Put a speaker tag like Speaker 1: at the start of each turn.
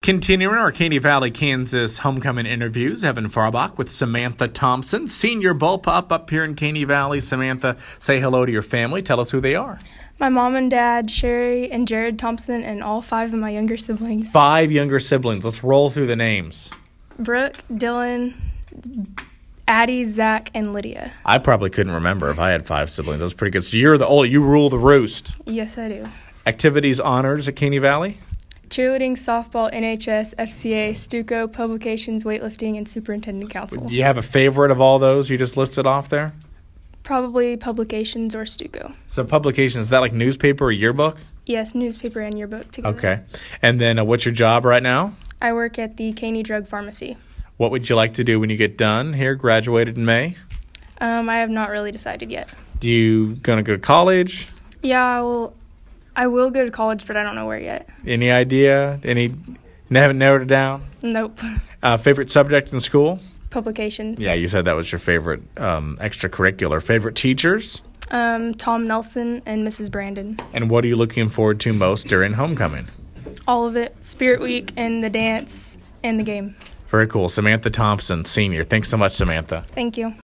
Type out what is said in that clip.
Speaker 1: Continuing our Caney Valley, Kansas homecoming interviews, Evan Farbach with Samantha Thompson, senior bullpup up here in Caney Valley. Samantha, say hello to your family. Tell us who they are.
Speaker 2: My mom and dad, Sherry and Jared Thompson, and all 5 of my younger siblings.
Speaker 1: 5 younger siblings. Let's roll through the names.
Speaker 2: Brooke, Dylan, Addie, Zach, and Lydia.
Speaker 1: I probably couldn't remember if I had 5 siblings. That's pretty good. So you're the old. You rule the roost.
Speaker 2: Yes, I do.
Speaker 1: Activities, honors at Caney Valley?
Speaker 2: Cheerleading, softball, NHS, FCA, Stuco, publications, weightlifting, and superintendent council.
Speaker 1: Do you have a favorite of all those you just listed off there?
Speaker 2: Probably publications or Stuco.
Speaker 1: So publications, is that like newspaper or yearbook?
Speaker 2: Yes, newspaper and yearbook together.
Speaker 1: Okay. And then what's your job right now?
Speaker 2: I work at the Caney Drug Pharmacy.
Speaker 1: What would you like to do when you get done here, graduated in May?
Speaker 2: I have not really decided yet.
Speaker 1: Do you going to go to college?
Speaker 2: Yeah, I will go to college, but I don't know where yet.
Speaker 1: Any idea? Haven't narrowed it down?
Speaker 2: Nope.
Speaker 1: Favorite subject in school?
Speaker 2: Publications.
Speaker 1: Yeah, you said that was your favorite extracurricular. Favorite teachers?
Speaker 2: Tom Nelson and Mrs. Brandon.
Speaker 1: And what are you looking forward to most during homecoming?
Speaker 2: All of it. Spirit Week and the dance and the game.
Speaker 1: Very cool. Samantha Thompson, senior. Thanks so much, Samantha.
Speaker 2: Thank you.